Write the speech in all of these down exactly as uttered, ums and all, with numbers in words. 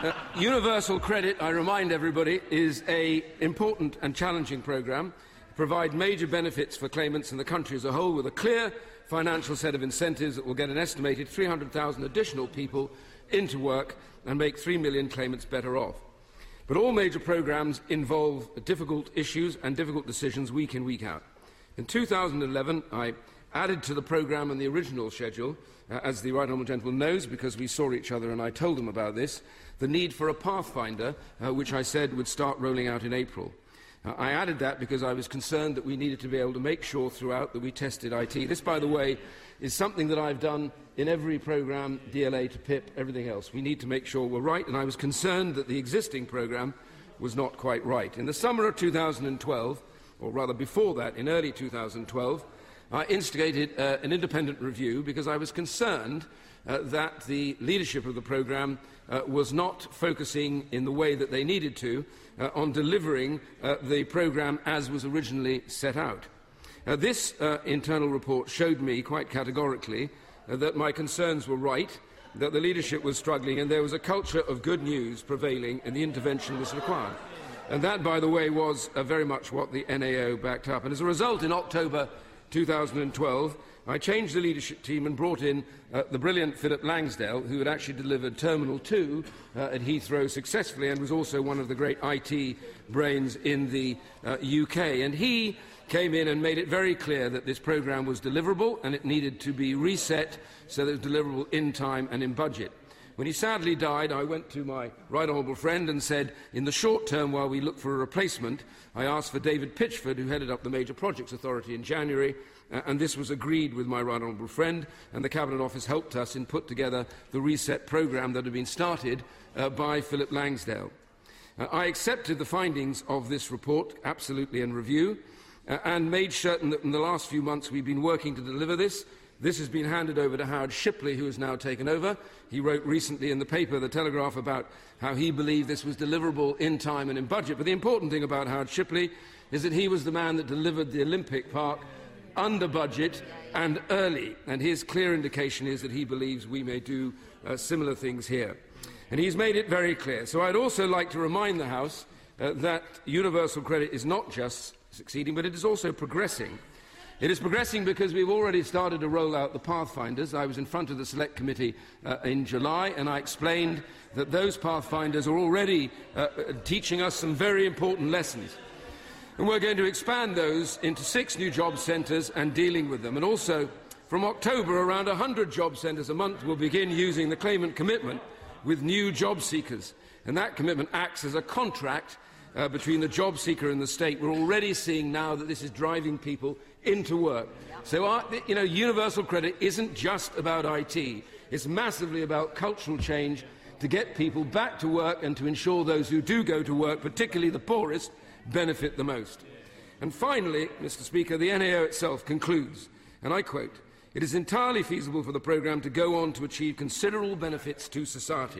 Uh, Universal Credit, I remind everybody, is an important and challenging programme. It provides major benefits for claimants and the country as a whole, with a clear financial set of incentives that will get an estimated three hundred thousand additional people into work and make three million claimants better off. But all major programmes involve difficult issues and difficult decisions week in, week out. In two thousand eleven, I added to the programme and the original schedule, uh, as the Right Honourable Gentleman knows, because we saw each other and I told him about this, the need for a pathfinder, uh, which I said would start rolling out in April. Uh, I added that because I was concerned that we needed to be able to make sure throughout that we tested I T. This, by the way, is something that I've done in every programme, D L A to P I P, everything else. We need to make sure we're right, and I was concerned that the existing programme was not quite right. In the summer of two thousand twelve, or rather before that, in early two thousand twelve, I instigated uh, an independent review because I was concerned uh, that the leadership of the programme uh, was not focusing in the way that they needed to uh, on delivering uh, the programme as was originally set out. Uh, this uh, internal report showed me quite categorically uh, that my concerns were right, that the leadership was struggling and there was a culture of good news prevailing and the intervention was required. And that, by the way, was uh, very much what the N A O backed up. And as a result, in October two thousand twelve, I changed the leadership team and brought in uh, the brilliant Philip Langsdale, who had actually delivered Terminal two uh, at Heathrow successfully and was also one of the great I T brains in the uh, U K. And he came in and made it very clear that this programme was deliverable and it needed to be reset so that it was deliverable in time and in budget. When he sadly died, I went to my right honourable friend and said, in the short term, while we look for a replacement, I asked for David Pitchford, who headed up the Major Projects Authority in January, uh, and this was agreed with my right honourable friend, and the Cabinet Office helped us in put together the reset programme that had been started uh, by Philip Langsdale. Uh, I accepted the findings of this report, absolutely in review, uh, and made certain that in the last few months we've been working to deliver this. This has been handed over to Howard Shipley, who has now taken over. He wrote recently in the paper, The Telegraph, about how he believed this was deliverable in time and in budget. But the important thing about Howard Shipley is that he was the man that delivered the Olympic Park under budget and early. And his clear indication is that he believes we may do uh, similar things here. And he's made it very clear. So I'd also like to remind the House uh, that universal credit is not just succeeding, but it is also progressing. It is progressing because we've already started to roll out the Pathfinders. I was in front of the Select Committee uh, in July, and I explained that those Pathfinders are already uh, teaching us some very important lessons. And we're going to expand those into six new job centres and dealing with them. And also, from October, around one hundred job centres a month will begin using the claimant commitment with new job seekers. And that commitment acts as a contract uh, between the job seeker and the state. We're already seeing now that this is driving people into work. So, our, you know, universal credit isn't just about I T. It's massively about cultural change to get people back to work and to ensure those who do go to work, particularly the poorest, benefit the most. And finally, Mister Speaker, the N A O itself concludes, and I quote, "It is entirely feasible for the programme to go on to achieve considerable benefits to society.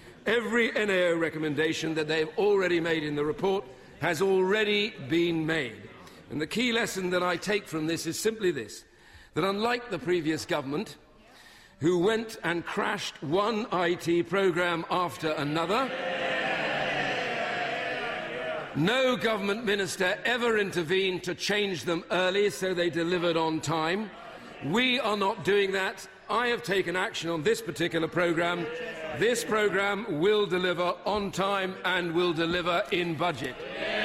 Every N A O recommendation that they have already made in the report has already been made." And the key lesson that I take from this is simply this, that unlike the previous government, who went and crashed one I T programme after another, no government minister ever intervened to change them early so they delivered on time. We are not doing that. I have taken action on this particular programme. This programme will deliver on time and will deliver in budget.